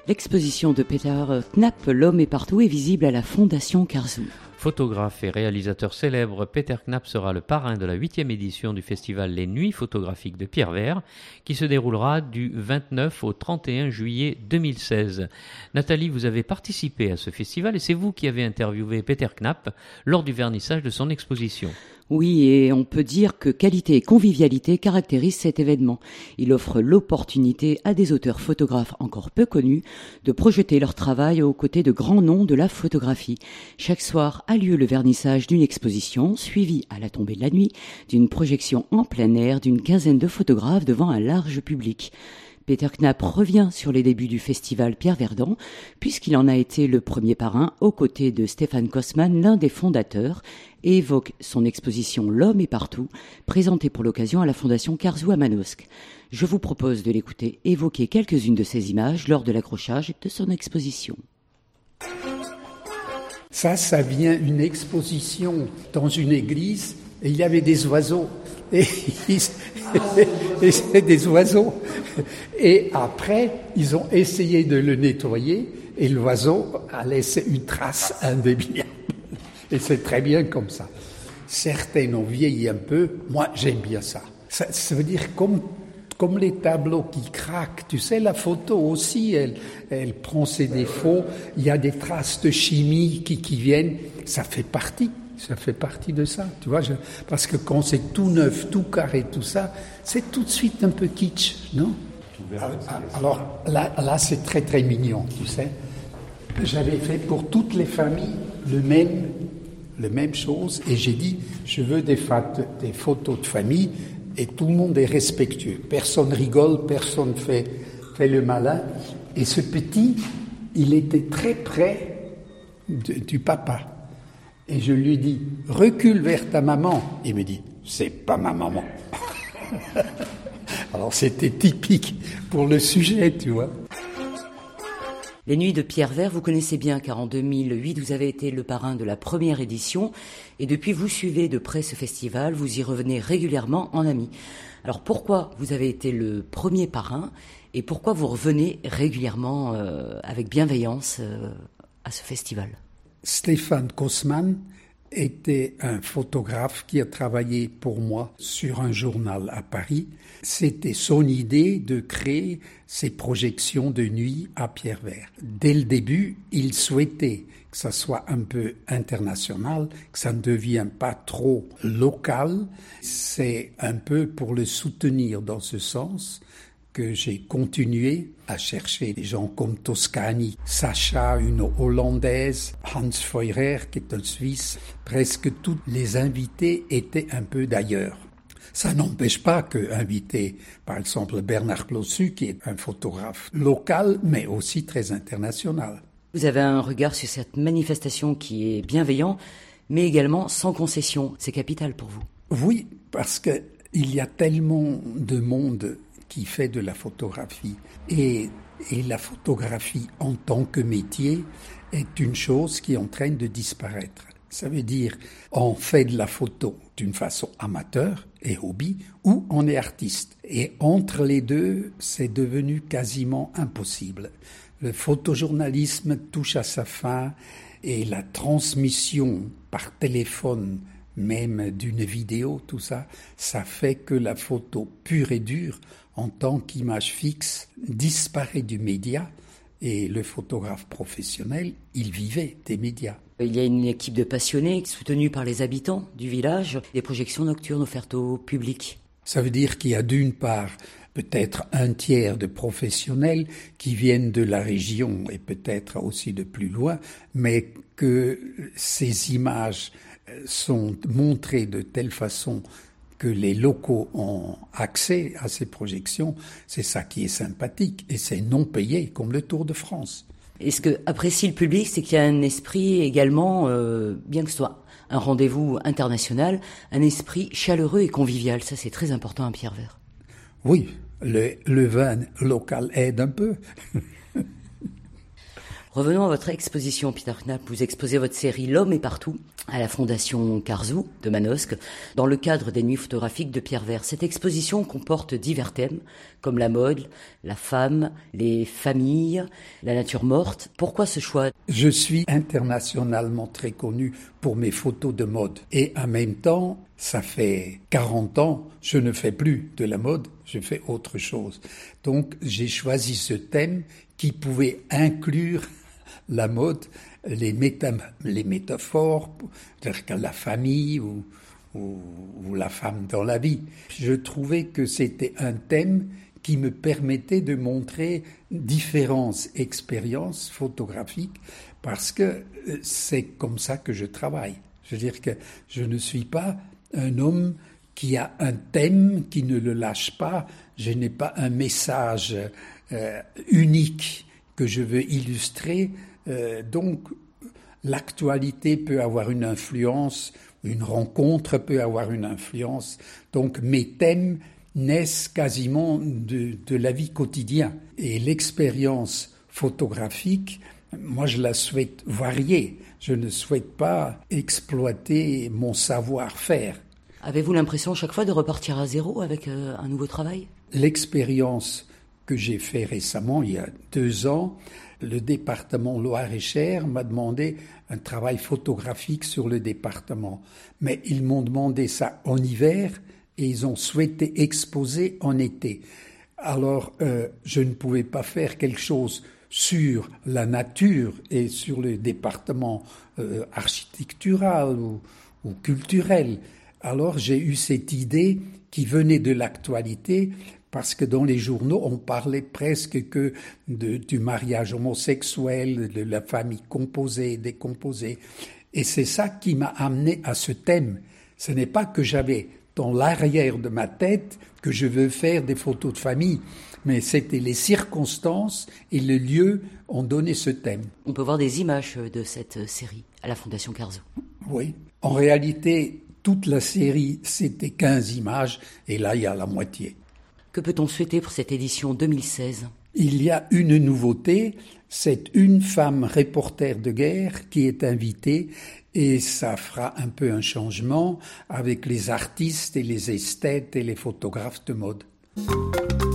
L'exposition de Peter Knapp, L'homme est partout, est visible à la Fondation Karzoo. Photographe et réalisateur célèbre, Peter Knapp sera le parrain de la 8e édition du festival Les Nuits photographiques de Pierrevert, qui se déroulera du 29 au 31 juillet 2016. Nathalie, vous avez participé à ce festival et c'est vous qui avez interviewé Peter Knapp lors du vernissage de son exposition. Oui, et on peut dire que qualité et convivialité caractérisent cet événement. Il offre l'opportunité à des auteurs photographes encore peu connus de projeter leur travail aux côtés de grands noms de la photographie. Chaque soir a lieu le vernissage d'une exposition, suivi à la tombée de la nuit d'une projection en plein air d'une quinzaine de photographes devant un large public. Peter Knapp revient sur les débuts du festival Pierre Verdant, puisqu'il en a été le premier parrain aux côtés de Stéphane Kosman, l'un des fondateurs, et évoque son exposition L'homme est partout, présentée pour l'occasion à la Fondation Karzoo à Manosque. Je vous propose de l'écouter évoquer quelques-unes de ces images lors de l'accrochage de son exposition. Ça vient d'une exposition dans une église, et il y avait des oiseaux. Et c'est des oiseaux. Et après, ils ont essayé de le nettoyer et l'oiseau a laissé une trace indélébile. Et c'est très bien comme ça. Certains ont vieilli un peu. Moi, j'aime bien ça. Ça veut dire comme les tableaux qui craquent. Tu sais, la photo aussi, elle prend ses défauts. Il y a des traces de chimie qui viennent. Ça fait partie de ça, tu vois. Parce que quand c'est tout neuf, tout carré, tout ça, c'est tout de suite un peu kitsch, non? Alors là, c'est très très mignon, tu sais. J'avais fait pour toutes les familles le même chose, et j'ai dit, je veux des photos de famille, et tout le monde est respectueux. Personne rigole, personne fait le malin. Et ce petit, il était très près du papa. Et je lui dis, recule vers ta maman. Il me dit, c'est pas ma maman. Alors c'était typique pour le sujet, tu vois. Les Nuits de Pierrevert, vous connaissez bien, car en 2008, vous avez été le parrain de la première édition. Et depuis, vous suivez de près ce festival, vous y revenez régulièrement en ami. Alors pourquoi vous avez été le premier parrain et pourquoi vous revenez régulièrement avec bienveillance à ce festival ? Stéphane Kosman était un photographe qui a travaillé pour moi sur un journal à Paris. C'était son idée de créer ces projections de nuit à Pierrevert. Dès le début, il souhaitait que ça soit un peu international, que ça ne devienne pas trop local. C'est un peu pour le soutenir dans ce sens que j'ai continué à chercher des gens comme Toscani, Sacha, une Hollandaise, Hans Feurer, qui est un Suisse. Presque tous les invités étaient un peu d'ailleurs. Ça n'empêche pas qu'inviter, par exemple, Bernard Clossu, qui est un photographe local, mais aussi très international. Vous avez un regard sur cette manifestation qui est bienveillant, mais également sans concession. C'est capital pour vous. Oui, parce qu'il y a tellement de monde qui fait de la photographie. Et la photographie en tant que métier est une chose qui est en train de disparaître. Ça veut dire, on fait de la photo d'une façon amateur et hobby, ou on est artiste. Et entre les deux, c'est devenu quasiment impossible. Le photojournalisme touche à sa fin et la transmission par téléphone, même d'une vidéo, tout ça, ça fait que la photo pure et dure, en tant qu'image fixe, disparaît du média, et le photographe professionnel, il vivait des médias. Il y a une équipe de passionnés soutenue par les habitants du village, des projections nocturnes offertes au public. Ça veut dire qu'il y a d'une part peut-être un tiers de professionnels qui viennent de la région et peut-être aussi de plus loin, mais que ces images sont montrées de telle façon que les locaux ont accès à ces projections, c'est ça qui est sympathique, et c'est non payé, comme le Tour de France. Et ce que apprécie le public, c'est qu'il y a un esprit également, bien que ce soit un rendez-vous international, un esprit chaleureux et convivial. Ça, c'est très important à Pierrevert. Oui, le vin local aide un peu. Revenons à votre exposition, Peter Knapp. Vous exposez votre série L'homme est partout, à la Fondation Carzou de Manosque, dans le cadre des Nuits photographiques de Pierre Vert. Cette exposition comporte divers thèmes, comme la mode, la femme, les familles, la nature morte. Pourquoi ce choix ? Je suis internationalement très connu pour mes photos de mode. Et en même temps, ça fait 40 ans, je ne fais plus de la mode, je fais autre chose. Donc j'ai choisi ce thème qui pouvait inclure la mode, les métaphores, c'est-à-dire que la famille ou la femme dans la vie. Je trouvais que c'était un thème qui me permettait de montrer différentes expériences photographiques parce que c'est comme ça que je travaille. Je veux dire que je ne suis pas un homme qui a un thème, qui ne le lâche pas. Je n'ai pas un message unique que je veux illustrer. Donc, l'actualité peut avoir une influence, une rencontre peut avoir une influence. Donc, mes thèmes naissent quasiment de la vie quotidienne. Et l'expérience photographique, moi, je la souhaite variée. Je ne souhaite pas exploiter mon savoir-faire. Avez-vous l'impression chaque fois de repartir à zéro avec un nouveau travail ? L'expérience que j'ai fait récemment, il y a 2 ans, le département Loire-et-Cher m'a demandé un travail photographique sur le département. Mais ils m'ont demandé ça en hiver et ils ont souhaité exposer en été. Alors, je ne pouvais pas faire quelque chose sur la nature et sur le département architectural ou culturel. Alors, j'ai eu cette idée qui venait de l'actualité parce que dans les journaux, on parlait presque que du mariage homosexuel, de la famille composée, décomposée. Et c'est ça qui m'a amené à ce thème. Ce n'est pas que j'avais dans l'arrière de ma tête que je veux faire des photos de famille, mais c'était les circonstances et le lieu ont donné ce thème. On peut voir des images de cette série à la Fondation Carzou. Oui. En réalité, toute la série, c'était 15 images, et là, il y a la moitié. Que peut-on souhaiter pour cette édition 2016 ? Il y a une nouveauté, c'est une femme reporter de guerre qui est invitée et ça fera un peu un changement avec les artistes et les esthètes et les photographes de mode.